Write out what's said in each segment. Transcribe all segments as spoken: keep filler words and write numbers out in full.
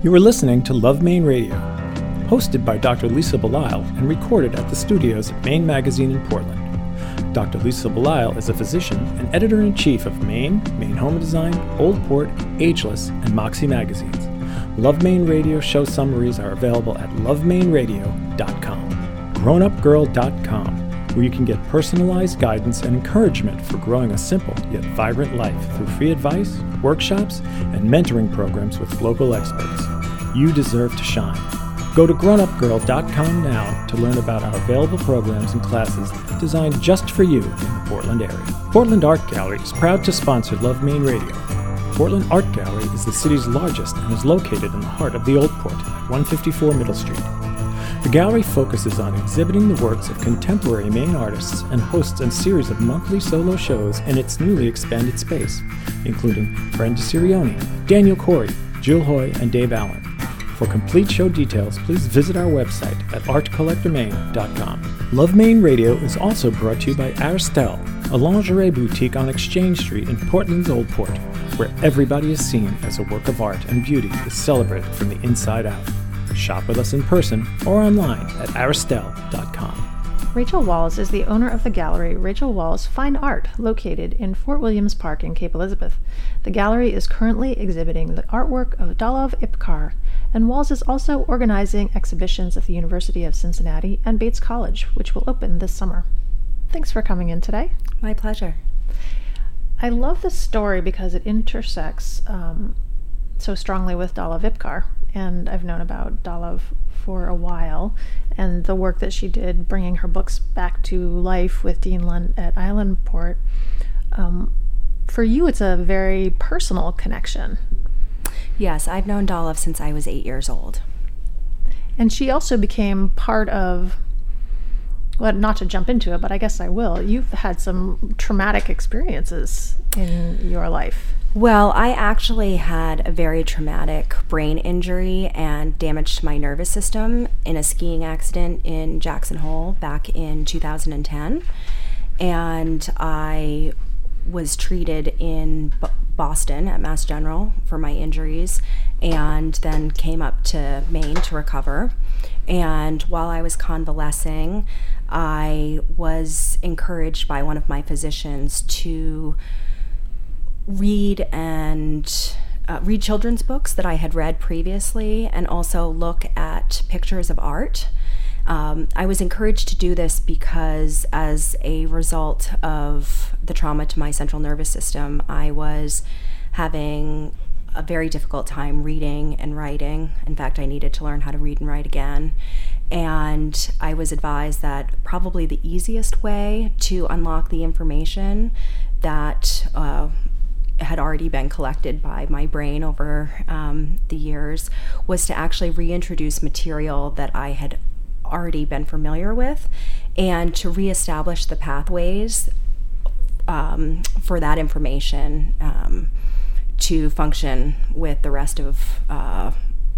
You are listening to Love Maine Radio, hosted by Doctor Lisa Belisle and recorded at the studios at Maine Magazine in Portland. Doctor Lisa Belisle is a physician and editor-in-chief of Maine, Maine Home Design, Old Port, Ageless, and Moxie magazines. Love Maine Radio show summaries are available at love maine radio dot com, grown up girl dot com, where you can get personalized guidance and encouragement for growing a simple yet vibrant life through free advice, workshops, and mentoring programs with local experts. You deserve to shine. Go to grown up girl dot com now to learn about our available programs and classes designed just for you in the Portland area. Portland Art Gallery is proud to sponsor Love Maine Radio. Portland Art Gallery is the city's largest and is located in the heart of the Old Port at one fifty-four Middle Street. The gallery focuses on exhibiting the works of contemporary Maine artists and hosts a series of monthly solo shows in its newly expanded space, including Brenda Sirioni, Daniel Corey, Jill Hoy, and Dave Allen. For complete show details, please visit our website at art collector maine dot com. Love Maine Radio is also brought to you by Aristelle, a lingerie boutique on Exchange Street in Portland's Old Port, where everybody is seen as a work of art and beauty is celebrated from the inside out. Shop with us in person or online at aristelle dot com. Rachel Walls is the owner of the gallery Rachel Walls Fine Art, located in Fort Williams Park in Cape Elizabeth. The gallery is currently exhibiting the artwork of Dalov Ipcar, and Walls is also organizing exhibitions at the University of Cincinnati and Bates College, which will open this summer. Thanks for coming in today. My pleasure. I love this story because it intersects um, so strongly with Dalov Ipcar, and I've known about Dalov for a while, and the work that she did bringing her books back to life with Dean Lund at Island Port. Um, for you, it's a very personal connection. Yes, I've known Dalov since I was eight years old. And she also became part of, well, not to jump into it, but I guess I will. You've had some traumatic experiences in your life. Well, I actually had a very traumatic brain injury and damage to my nervous system in a skiing accident in Jackson Hole back in two thousand ten. And I was treated in B- Boston at Mass General for my injuries, and then came up to Maine to recover. And while I was convalescing, I was encouraged by one of my physicians to read and uh, read children's books that I had read previously, and also look at pictures of art. Um, I was encouraged to do this because as a result of the trauma to my central nervous system, I was having a very difficult time reading and writing. In fact, I needed to learn how to read and write again. And I was advised that probably the easiest way to unlock the information that uh, had already been collected by my brain over um, the years was to actually reintroduce material that I had already been familiar with, and to reestablish the pathways um, for that information um, to function with the rest of uh,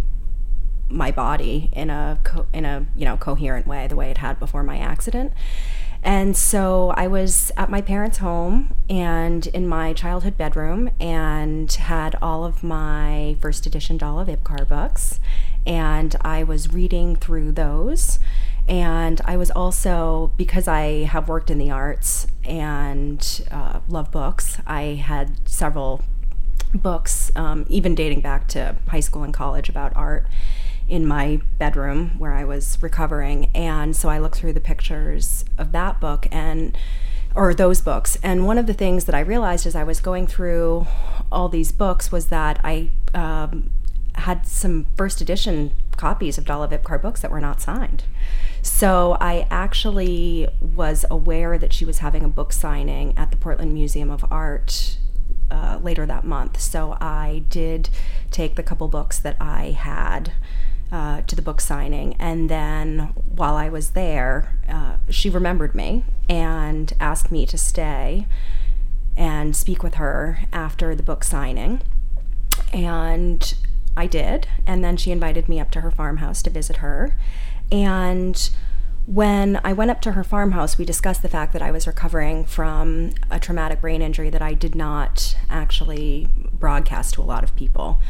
my body in a co- in a you know coherent way, the way it had before my accident. And so I was at my parents' home and in my childhood bedroom, and had all of my first edition Dalov Ipcar books, and I was reading through those. And I was also, because I have worked in the arts and uh, love books, I had several books, um, even dating back to high school and college, about art in my bedroom where I was recovering. And so I looked through the pictures of that book and or those books. And one of the things that I realized as I was going through all these books was that I um, had some first edition copies of Dalov Ipcar books that were not signed. So I actually was aware that she was having a book signing at the Portland Museum of Art uh, later that month. So I did take the couple books that I had Uh, to the book signing, and then while I was there, uh, she remembered me and asked me to stay and speak with her after the book signing, and I did. And then she invited me up to her farmhouse to visit her, and when I went up to her farmhouse, we discussed the fact that I was recovering from a traumatic brain injury that I did not actually broadcast to a lot of people.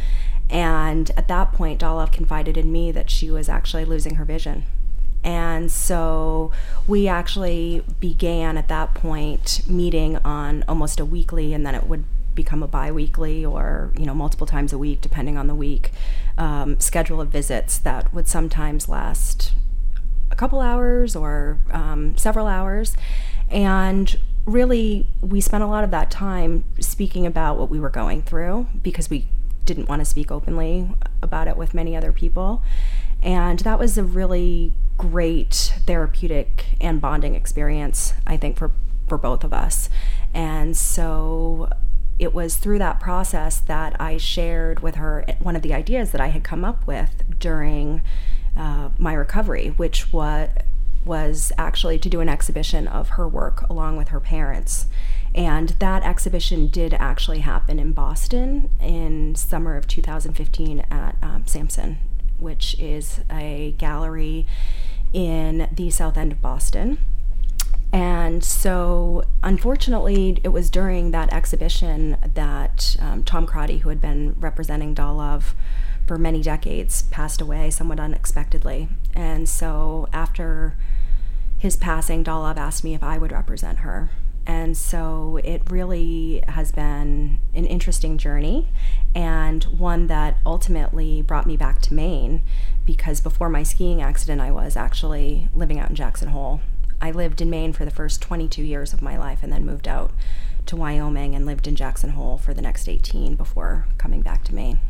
And at that point, Dala confided in me that she was actually losing her vision. And so we actually began at that point meeting on almost a weekly, and then it would become a bi-weekly or, you know, multiple times a week, depending on the week, um, schedule of visits that would sometimes last a couple hours or um, several hours. And really, we spent a lot of that time speaking about what we were going through because we didn't want to speak openly about it with many other people. And that was a really great therapeutic and bonding experience, I think, for, for both of us. And so it was through that process that I shared with her one of the ideas that I had come up with during uh, my recovery, which was, was actually to do an exhibition of her work along with her parents. And that exhibition did actually happen in Boston in summer of two thousand fifteen at um, Sampson, which is a gallery in the South End of Boston. And so, unfortunately, it was during that exhibition that um, Tom Crotty, who had been representing Dalav for many decades, passed away somewhat unexpectedly. And so, after his passing, Dalav asked me if I would represent her. And so it really has been an interesting journey, and one that ultimately brought me back to Maine, because before my skiing accident, I was actually living out in Jackson Hole. I lived in Maine for the first twenty-two years of my life and then moved out to Wyoming and lived in Jackson Hole for the next eighteen before coming back to Maine.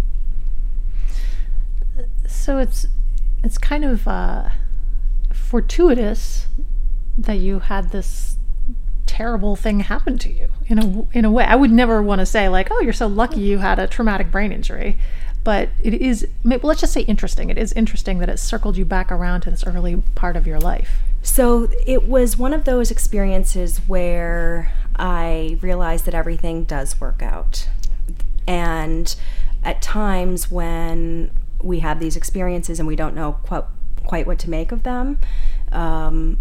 So it's it's kind of uh, fortuitous that you had this terrible thing happen to you in a in a way. I would never want to say like, oh, you're so lucky you had a traumatic brain injury, but it is, well, let's just say interesting. It is interesting that it circled you back around to this early part of your life. So it was one of those experiences where I realized that everything does work out. And at times when we have these experiences and we don't know quite, quite what to make of them, um,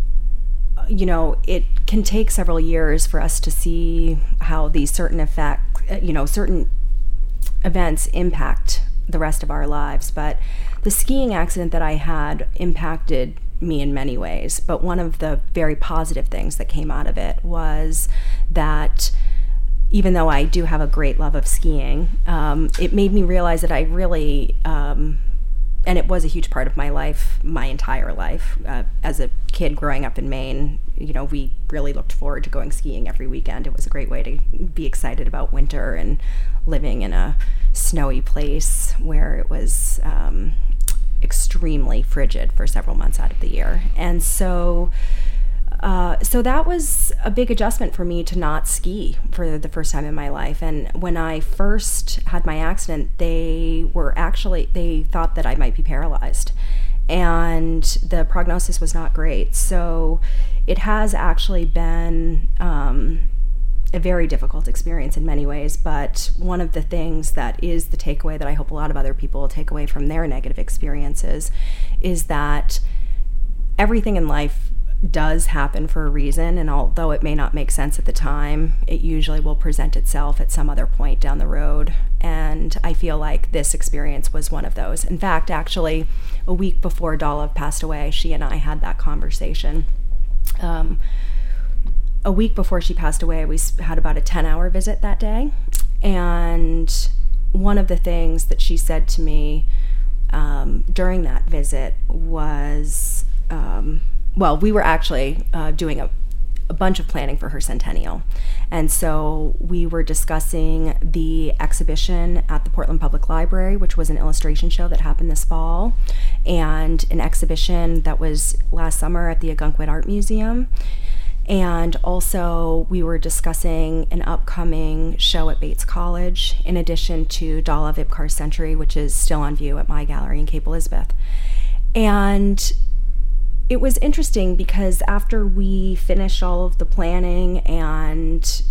you know, it can take several years for us to see how these certain effects, you know, certain events impact the rest of our lives. But the skiing accident that I had impacted me in many ways. But one of the very positive things that came out of it was that even though I do have a great love of skiing, um, it made me realize that I really, um, and it was a huge part of my life, my entire life. Uh, as a kid growing up in Maine, you know, we really looked forward to going skiing every weekend. It was a great way to be excited about winter and living in a snowy place where it was um, extremely frigid for several months out of the year. And so Uh, so that was a big adjustment for me to not ski for the first time in my life. And when I first had my accident, they were actually, they thought that I might be paralyzed. And the prognosis was not great. So it has actually been um, a very difficult experience in many ways. But one of the things that is the takeaway that I hope a lot of other people will take away from their negative experiences is that everything in life does happen for a reason, and although it may not make sense at the time, it usually will present itself at some other point down the road. And I feel like this experience was one of those. In fact, actually, a week before Dalav passed away, she and I had that conversation. Um, a week before she passed away, we had about a ten-hour visit that day, and one of the things that she said to me um, during that visit was, um, well, we were actually uh, doing a, a bunch of planning for her centennial. And so we were discussing the exhibition at the Portland Public Library, which was an illustration show that happened this fall, and an exhibition that was last summer at the Ogunquit Art Museum. And also we were discussing an upcoming show at Bates College, in addition to Dalav Ipcar's Century, which is still on view at my gallery in Cape Elizabeth. And it was interesting because after we finished all of the planning and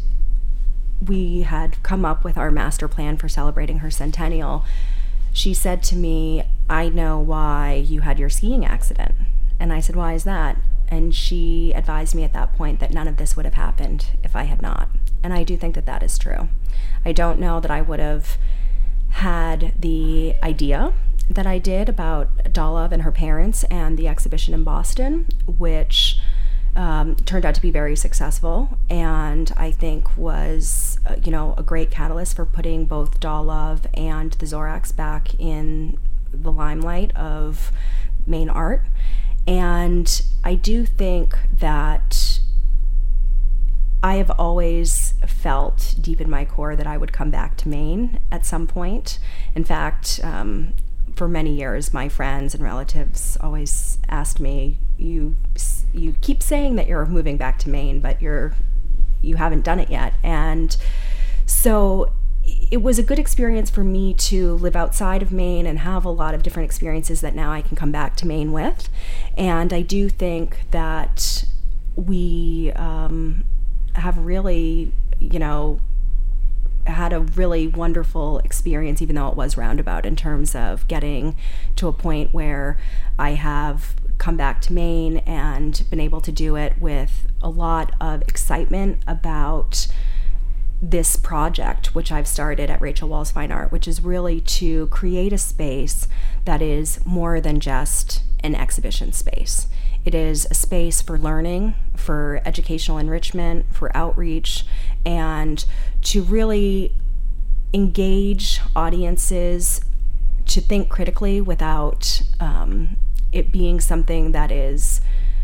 we had come up with our master plan for celebrating her centennial, she said to me, "I know why you had your skiing accident." And I said, "Why is that?" And she advised me at that point that none of this would have happened if I had not. And I do think that that is true. I don't know that I would have had the idea that I did about Dahlia and her parents and the exhibition in Boston, which um, turned out to be very successful, and I think was, uh, you know, a great catalyst for putting both Dahlia and the Zorachs back in the limelight of Maine art. And I do think that I have always felt deep in my core that I would come back to Maine at some point. In fact, um, for many years, my friends and relatives always asked me, you you keep saying that you're moving back to Maine, but you're you haven't done it yet. And so it was a good experience for me to live outside of Maine and have a lot of different experiences that now I can come back to Maine with. And I do think that we um, have really, you know, had a really wonderful experience, even though it was roundabout, in terms of getting to a point where I have come back to Maine and been able to do it with a lot of excitement about this project, which I've started at Rachel Walls Fine Art, which is really to create a space that is more than just an exhibition space. It is a space for learning, for educational enrichment, for outreach, and to really engage audiences to think critically without um, it being something that is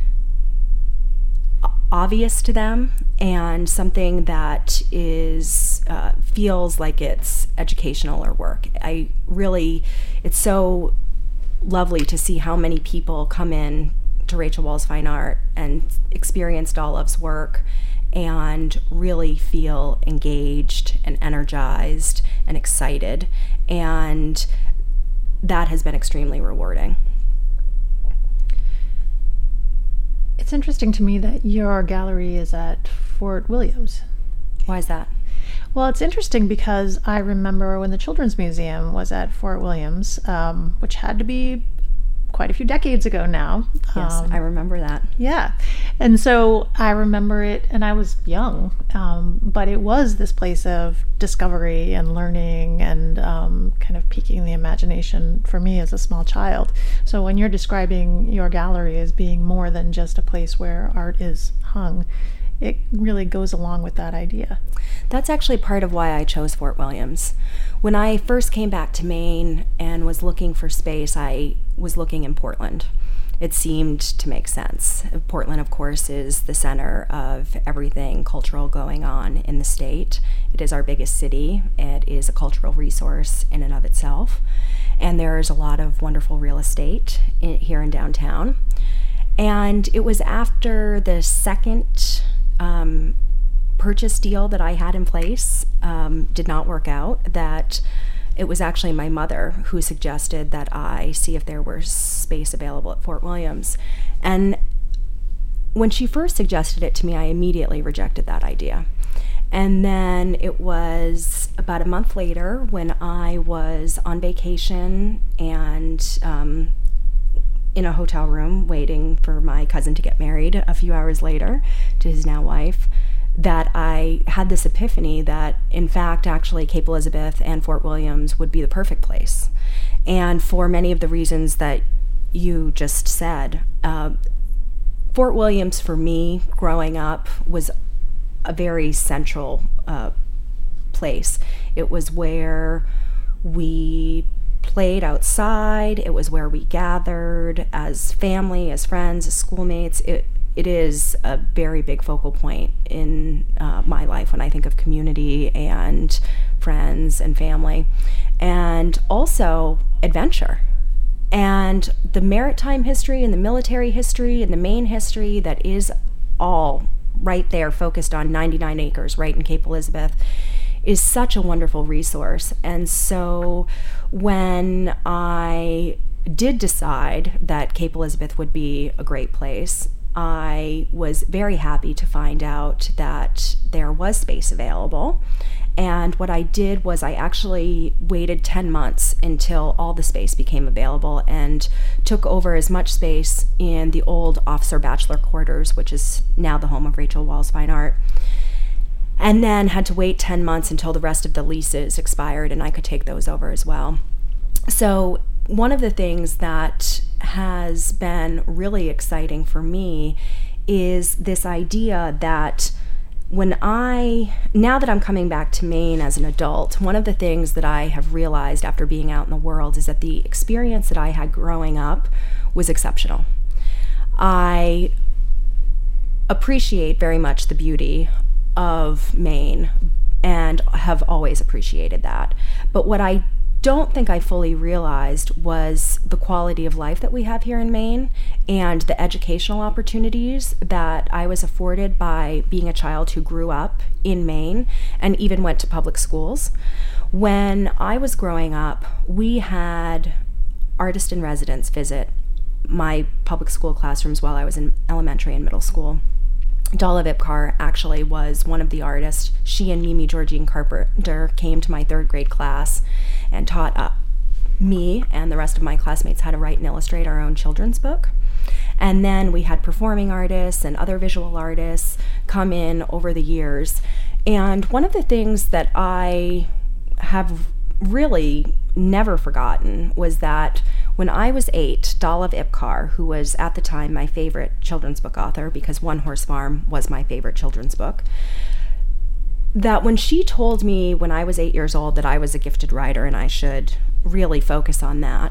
obvious to them, and something that is uh, feels like it's educational or work. I really, it's so lovely to see how many people come in to Rachel Walls Fine Art and experience Dahlev's work and really feel engaged and energized and excited, and that has been extremely rewarding. It's interesting to me that your gallery is at Fort Williams. Why is that? Well, it's interesting because I remember when the Children's Museum was at Fort Williams, um, which had to be quite a few decades ago now. Yes, um, I remember that. Yeah. And so I remember it, and I was young, um, but it was this place of discovery and learning and um, kind of piquing the imagination for me as a small child. So when you're describing your gallery as being more than just a place where art is hung, it really goes along with that idea. That's actually part of why I chose Fort Williams. When I first came back to Maine and was looking for space, I was looking in Portland. It seemed to make sense. Portland, of course, is the center of everything cultural going on in the state. It is our biggest city. It is a cultural resource in and of itself. And there's a lot of wonderful real estate in, here in downtown. And it was after the second um, purchase deal that I had in place um, did not work out that it was actually my mother who suggested that I see if there were space available at Fort Williams. And when she first suggested it to me, I immediately rejected that idea. And then it was about a month later when I was on vacation and um, in a hotel room waiting for my cousin to get married a few hours later to his now wife, that I had this epiphany that, in fact, actually Cape Elizabeth and Fort Williams would be the perfect place. And for many of the reasons that you just said, uh, Fort Williams, for me, growing up, was a very central uh, place. It was where we played outside. It was where we gathered as family, as friends, as schoolmates. It It is a very big focal point in uh, my life when I think of community and friends and family, and also adventure. And the maritime history and the military history and the Maine history that is all right there focused on ninety-nine acres right in Cape Elizabeth is such a wonderful resource. And so when I did decide that Cape Elizabeth would be a great place, I was very happy to find out that there was space available. And what I did was I actually waited ten months until all the space became available and took over as much space in the old officer bachelor quarters, which is now the home of Rachel Walls Fine Art. and then had to wait ten months until the rest of the leases expired and I could take those over as well. So one of the things that has been really exciting for me is this idea that when I, now that I'm coming back to Maine as an adult, one of the things that I have realized after being out in the world is that the experience that I had growing up was exceptional. I appreciate very much the beauty of Maine and have always appreciated that. But what I don't think I fully realized was the quality of life that we have here in Maine and the educational opportunities that I was afforded by being a child who grew up in Maine and even went to public schools. When I was growing up, we had artists in residence visit my public school classrooms while I was in elementary and middle school. Dalla Vipkar actually was one of the artists. She and Mimi Georgine Carpenter came to my third grade class and taught uh, me and the rest of my classmates how to write and illustrate our own children's book. And then we had performing artists and other visual artists come in over the years. And one of the things that I have really never forgotten was that when I was eight, Dalla Vipkar, who was at the time my favorite children's book author, because One Horse Farm was my favorite children's book, that when she told me when I was eight years old that I was a gifted writer and I should really focus on that,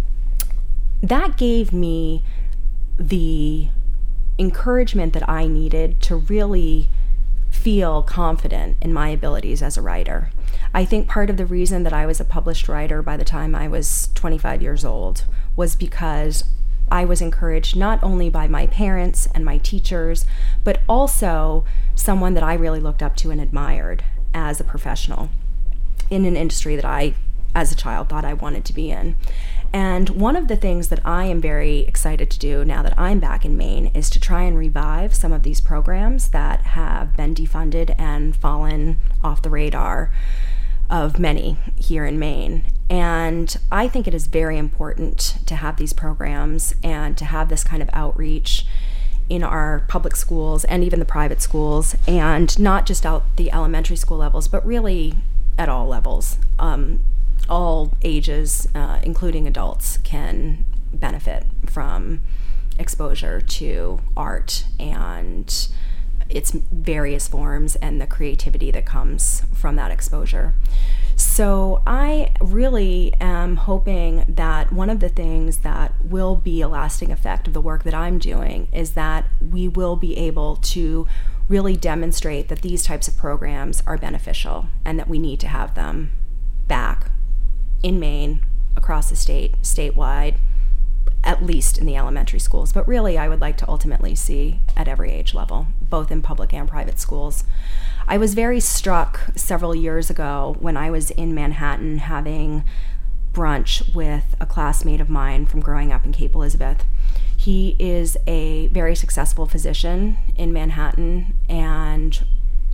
that gave me the encouragement that I needed to really feel confident in my abilities as a writer. I think part of the reason that I was a published writer by the time I was twenty-five years old was because I was encouraged not only by my parents and my teachers, but also someone that I really looked up to and admired as a professional in an industry that I, as a child, thought I wanted to be in. And one of the things that I am very excited to do now that I'm back in Maine is to try and revive some of these programs that have been defunded and fallen off the radar of many here in Maine. And I think it is very important to have these programs and to have this kind of outreach in our public schools and even the private schools, and not just out the elementary school levels, but really at all levels. Um, all ages, uh, including adults, can benefit from exposure to art and its various forms and the creativity that comes from that exposure. So I really am hoping that one of the things that will be a lasting effect of the work that I'm doing is that we will be able to really demonstrate that these types of programs are beneficial and that we need to have them back in Maine, across the state, statewide, at least in the elementary schools. But really, I would like to ultimately see at every age level, both in public and private schools. I was very struck several years ago when I was in Manhattan having brunch with a classmate of mine from growing up in Cape Elizabeth. He is a very successful physician in Manhattan and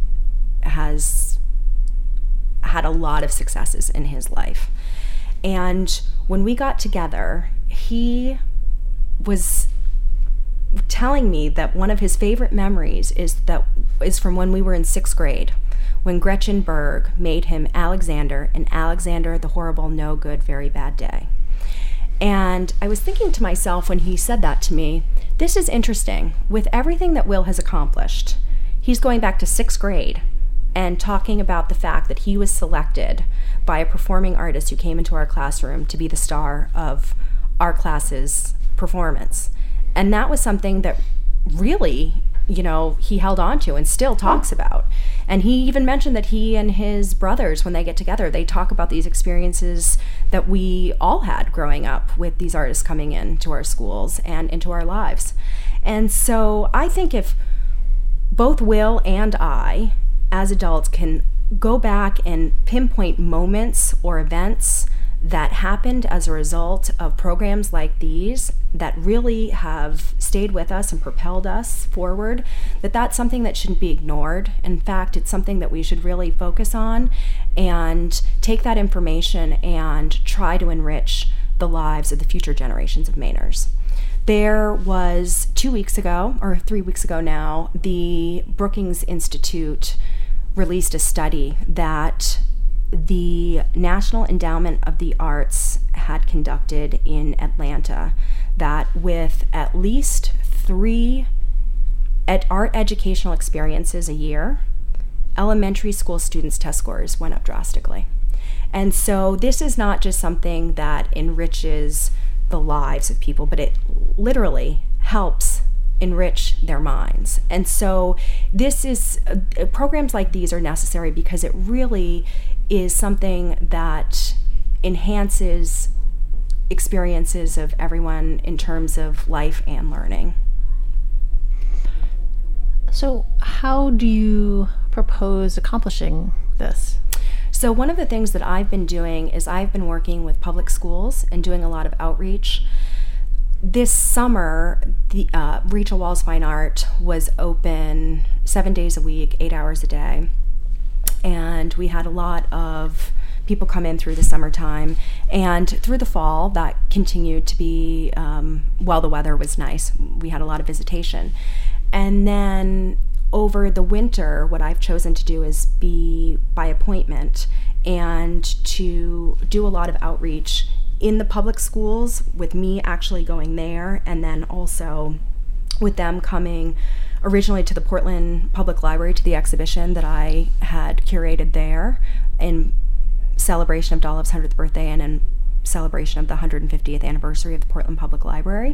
has had a lot of successes in his life. And when we got together, he was telling me that one of his favorite memories is that is from when we were in sixth grade, when Gretchen Berg made him Alexander in Alexander the Horrible, No Good, Very Bad Day. And I was thinking to myself when he said that to me, this is interesting. With everything that Will has accomplished, he's going back to sixth grade and talking about the fact that he was selected by a performing artist who came into our classroom to be the star of our class's performance. And that was something that really, you know, he held on to and still talks about. And he even mentioned that he and his brothers, when they get together, they talk about these experiences that we all had growing up with these artists coming into our schools and into our lives. And so I think if both Will and I, as adults, can go back and pinpoint moments or events that happened as a result of programs like these that really have stayed with us and propelled us forward, that that's something that shouldn't be ignored. In fact, it's something that we should really focus on and take that information and try to enrich the lives of the future generations of Mainers. There was two weeks ago, or three weeks ago now, the Brookings Institute released a study that the National Endowment of the Arts had conducted in Atlanta, that with at least three ed- art educational experiences a year, elementary school students' test scores went up drastically. And so this is not just something that enriches the lives of people, but it literally helps enrich their minds. And so this is, uh, programs like these are necessary because it really is something that enhances experiences of everyone in terms of life and learning. So how do you propose accomplishing this? So one of the things that I've been doing is I've been working with public schools and doing a lot of outreach. This summer, the uh, Rachel Walls Fine Art was open seven days a week, eight hours a day. And we had a lot of people come in through the summertime. And through the fall, that continued to be, um, while the weather was nice, we had a lot of visitation. And then over the winter, what I've chosen to do is be by appointment and to do a lot of outreach in the public schools, with me actually going there, and then also with them coming originally to the Portland Public Library to the exhibition that I had curated there in celebration of Dollov's hundredth birthday and in celebration of the one hundred fiftieth anniversary of the Portland Public Library.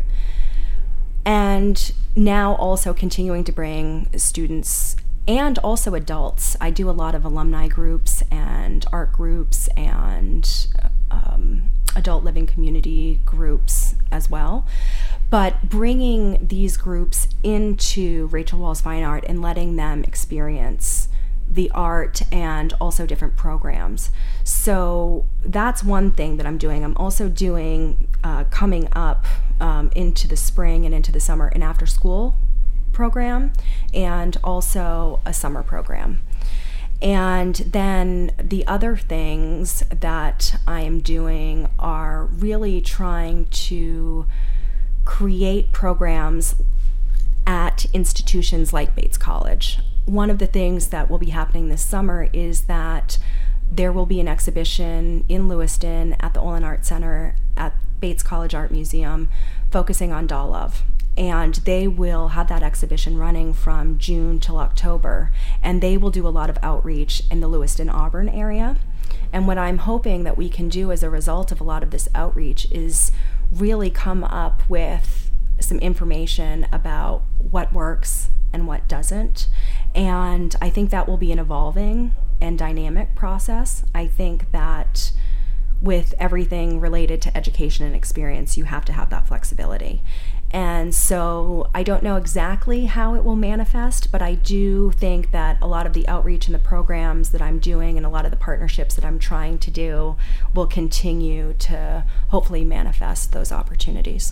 And now also continuing to bring students and also adults. I do a lot of alumni groups and art groups and um, adult living community groups as well. But bringing these groups into Rachel Walls Fine Art and letting them experience the art and also different programs. So that's one thing that I'm doing. I'm also doing, uh, coming up um, into the spring and into the summer, an after school program and also a summer program. And then the other things that I am doing are really trying to create programs at institutions like Bates College. One of the things that will be happening this summer is that there will be an exhibition in Lewiston at the Olin Art Center at Bates College Art Museum focusing on Dollov. And they will have that exhibition running from June till October. And they will do a lot of outreach in the Lewiston-Auburn area. And what I'm hoping that we can do as a result of a lot of this outreach is really come up with some information about what works and what doesn't. And I think that will be an evolving and dynamic process. I think that with everything related to education and experience, you have to have that flexibility. And so I don't know exactly how it will manifest, but I do think that a lot of the outreach and the programs that I'm doing and a lot of the partnerships that I'm trying to do will continue to hopefully manifest those opportunities.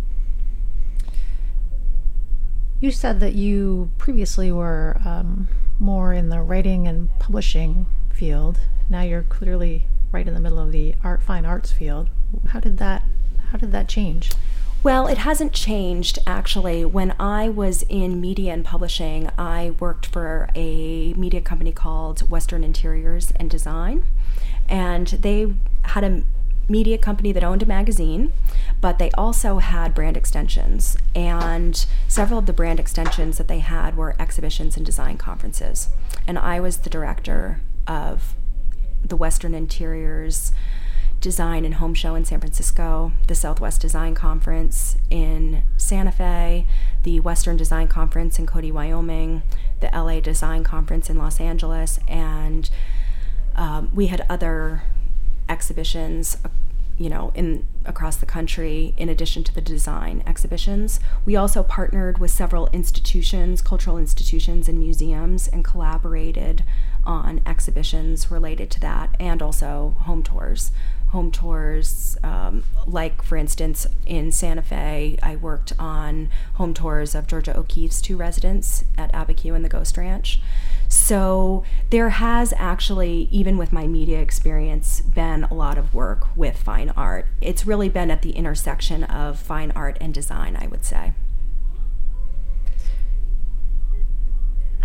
You said that you previously were um, more in the writing and publishing field. Now you're clearly right in the middle of the art, fine arts field. How did that, how did that change? Well, it hasn't changed, actually. When I was in media and publishing, I worked for a media company called Western Interiors and Design. And they had a media company that owned a magazine, but they also had brand extensions. And several of the brand extensions that they had were exhibitions and design conferences. And I was the director of the Western Interiors Design and Home Show in San Francisco, the Southwest Design Conference in Santa Fe, the Western Design Conference in Cody, Wyoming, the L A Design Conference in Los Angeles, and um, we had other exhibitions, you know, in across the country in addition to the design exhibitions. We also partnered with several institutions, cultural institutions and museums, and collaborated on exhibitions related to that, and also home tours. Home tours, um, like for instance in Santa Fe, I worked on home tours of Georgia O'Keeffe's two residents at Abiquiu and the Ghost Ranch. So there has actually, even with my media experience, been a lot of work with fine art. It's really been at the intersection of fine art and design, I would say.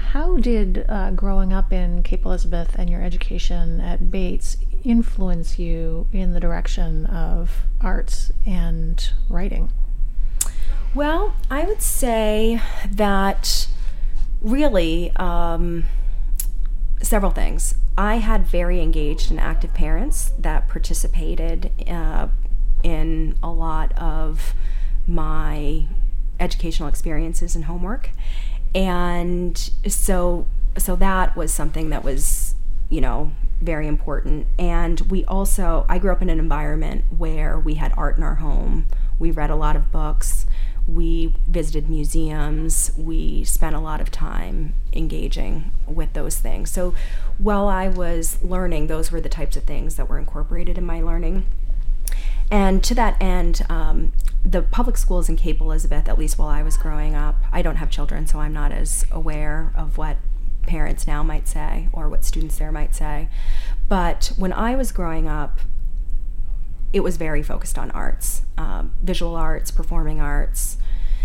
how did uh, growing up in Cape Elizabeth and your education at Bates influence you in the direction of arts and writing? Well, I would say that really um, several things. I had very engaged and active parents that participated uh, in a lot of my educational experiences and homework. And so so that was something that was, you know, very important. And we also, I grew up in an environment where we had art in our home. We read a lot of books. We visited museums. We spent a lot of time engaging with those things. So while I was learning, those were the types of things that were incorporated in my learning. And to that end, um, the public schools in Cape Elizabeth, at least while I was growing up, I don't have children, so I'm not as aware of what parents now might say or what students there might say. But when I was growing up, it was very focused on arts, um, visual arts, performing arts,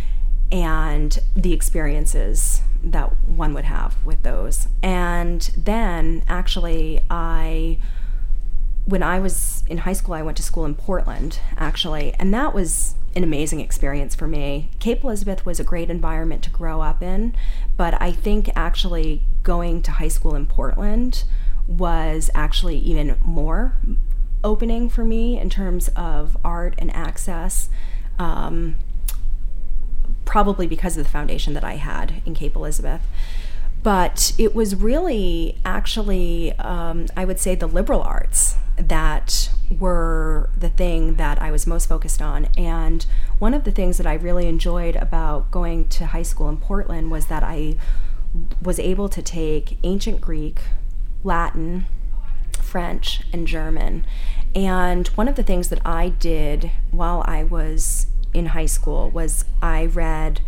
and the experiences that one would have with those. And then actually I, when I was in high school, I went to school in Portland, actually, and that was an amazing experience for me. Cape Elizabeth was a great environment to grow up in, but I think actually going to high school in Portland was actually even more opening for me in terms of art and access, um, probably because of the foundation that I had in Cape Elizabeth. But it was really actually, um, I would say, the liberal arts that were the thing that I was most focused on. And one of the things that I really enjoyed about going to high school in Portland was that I was able to take ancient Greek, Latin, French, and German. And one of the things that I did while I was in high school was I read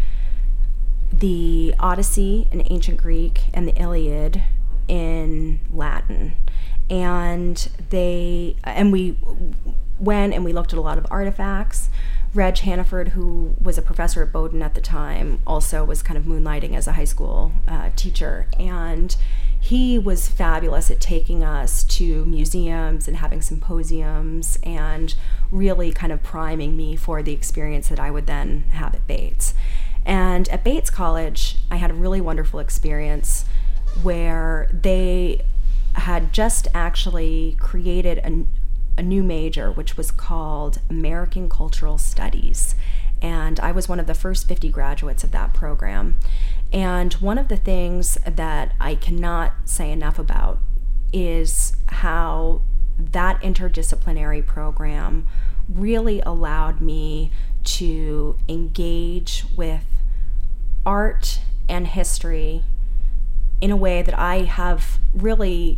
the Odyssey in ancient Greek and the Iliad in Latin. And they, and we went and we looked at a lot of artifacts. Reg Hannaford, who was a professor at Bowdoin at the time, also was kind of moonlighting as a high school uh, teacher. And he was fabulous at taking us to museums and having symposiums and really kind of priming me for the experience that I would then have at Bates. And at Bates College, I had a really wonderful experience where they had just actually created a, a new major, which was called American Cultural Studies. And I was one of the first fifty graduates of that program. And one of the things that I cannot say enough about is how that interdisciplinary program really allowed me to engage with art and history in a way that I have really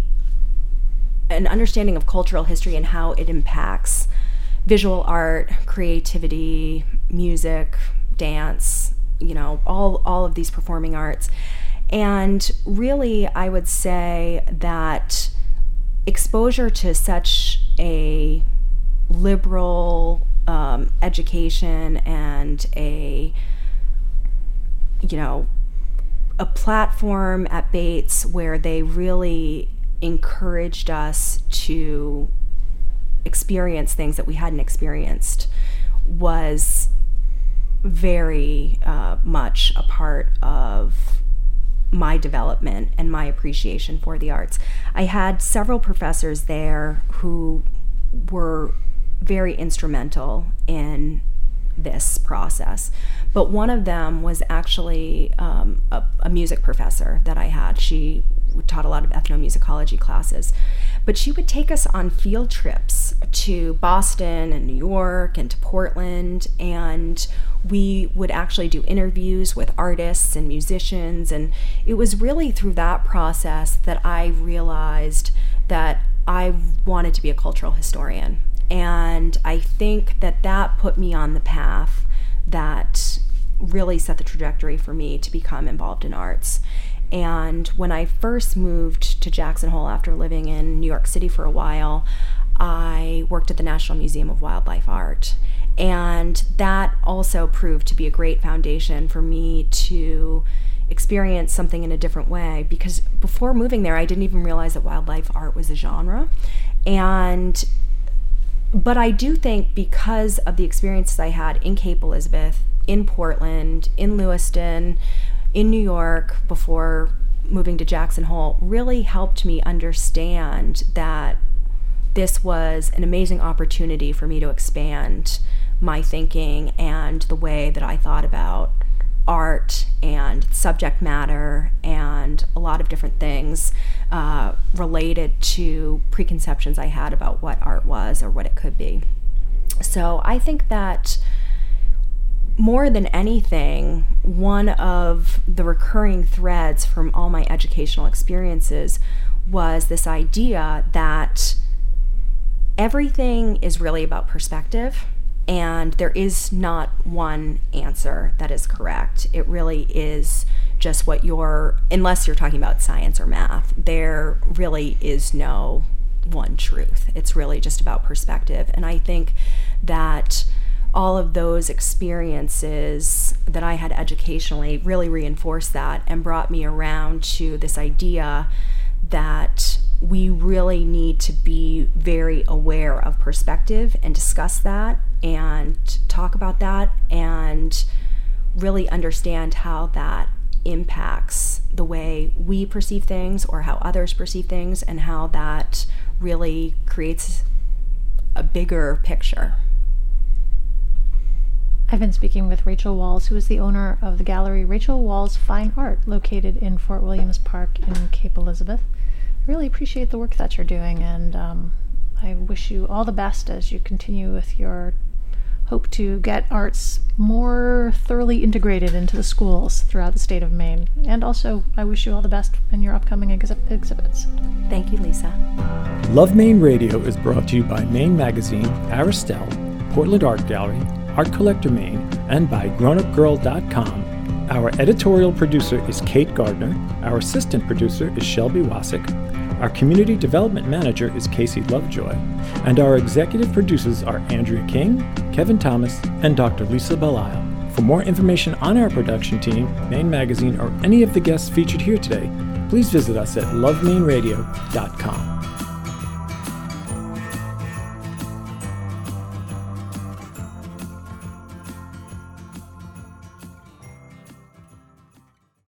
an understanding of cultural history and how it impacts visual art, creativity, music, dance, you know, all, all of these performing arts. And really, I would say that exposure to such a liberal um, education and a, you know, a platform at Bates where they really encouraged us to experience things that we hadn't experienced was very uh, much a part of my development and my appreciation for the arts. I had several professors there who were very instrumental in this process, but one of them was actually um, a, a music professor that I had. She taught a lot of ethnomusicology classes, but she would take us on field trips to Boston and New York and to Portland, and we would actually do interviews with artists and musicians. And it was really through that process that I realized that I wanted to be a cultural historian. And I think that that put me on the path that really set the trajectory for me to become involved in arts. And when I first moved to Jackson Hole after living in New York City for a while, I worked at the National Museum of Wildlife Art. And that also proved to be a great foundation for me to experience something in a different way, because before moving there, I didn't even realize that wildlife art was a genre. And but I do think because of the experiences I had in Cape Elizabeth, in Portland, in Lewiston, in New York before moving to Jackson Hole, really helped me understand that this was an amazing opportunity for me to expand my thinking and the way that I thought about art and subject matter and a lot of different things uh, related to preconceptions I had about what art was or what it could be. So I think that more than anything, one of the recurring threads from all my educational experiences was this idea that everything is really about perspective, and there is not one answer that is correct. It really is just what you're, unless you're talking about science or math, there really is no one truth. It's really just about perspective. And I think that all of those experiences that I had educationally really reinforced that and brought me around to this idea that we really need to be very aware of perspective and discuss that and talk about that and really understand how that impacts the way we perceive things or how others perceive things, and how that really creates a bigger picture. I've been speaking with Rachel Walls, who is the owner of the gallery Rachel Walls Fine Art, located in Fort Williams Park in Cape Elizabeth. I really appreciate the work that you're doing, and um, I wish you all the best as you continue with your hope to get arts more thoroughly integrated into the schools throughout the state of Maine. And also, I wish you all the best in your upcoming ex- exhibits. Thank you, Lisa. Love Maine Radio is brought to you by Maine Magazine, Aristelle, Portland Art Gallery, Art Collector Maine, and by grown up girl dot com. Our editorial producer is Kate Gardner. Our assistant producer is Shelby Wasick. Our community development manager is Casey Lovejoy. And our executive producers are Andrea King, Kevin Thomas, and Doctor Lisa Belisle. For more information on our production team, Maine Magazine, or any of the guests featured here today, please visit us at love maine radio dot com.